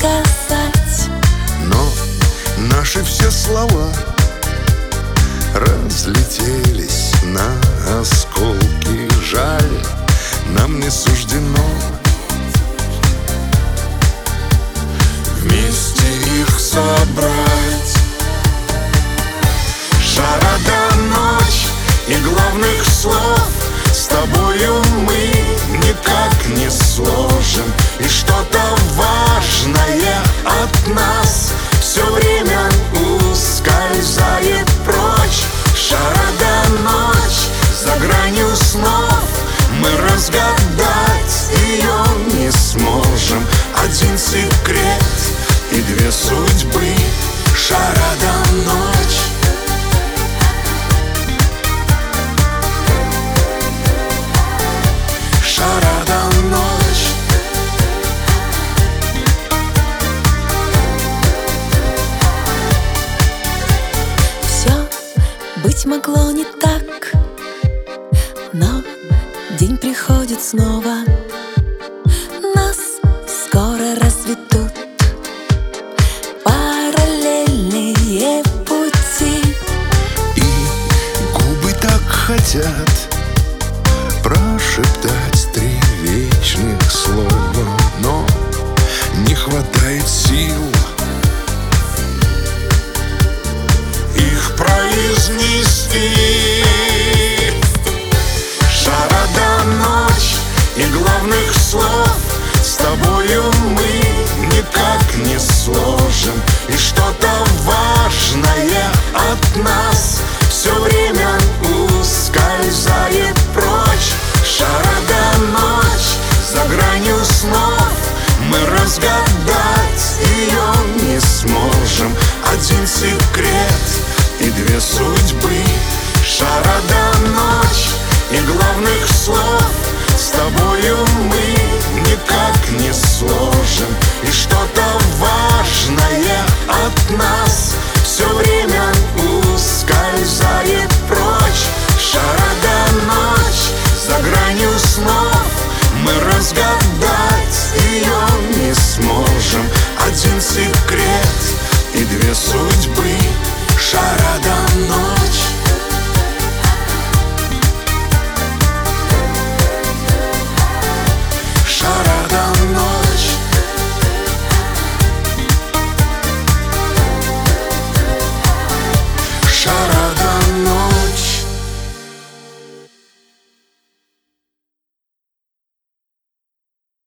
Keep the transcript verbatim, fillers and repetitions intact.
сказать. Но наши все слова разлетелись на осколки. Жаль, нам не суждено вместе их собрать. Шарада, ночь и главных слов с тобою мы никак не сложим. И что-то важное от нас все время ускользает прочь. Шарада, ночь за гранью снов, мы разгадать ее не сможем. Один секрет и две судьбы. Шарада, ночь. Шарада, ночь. Все быть могло не так, но день приходит снова. Нас скоро разведут параллельные пути. И губы так хотят прошептать три вечных слова, но не хватает сил их произнести. Шарада, ночь и главных слов с тобою мы никак не сложим. И что-то важное от нас все время ускользает прочь. Шарада, ночь за гранью снов, мы разгадать ее не сможем. Один секрет и две судьбы. Шарада, ночь и главных слов с тобою мы никак не сложим. И что-то важное от нас все время ускользает прочь. Шарада, ночь за гранью снов, мы разгадать ее не сможем. Один секрет и две судьбы. Шарада, ночь.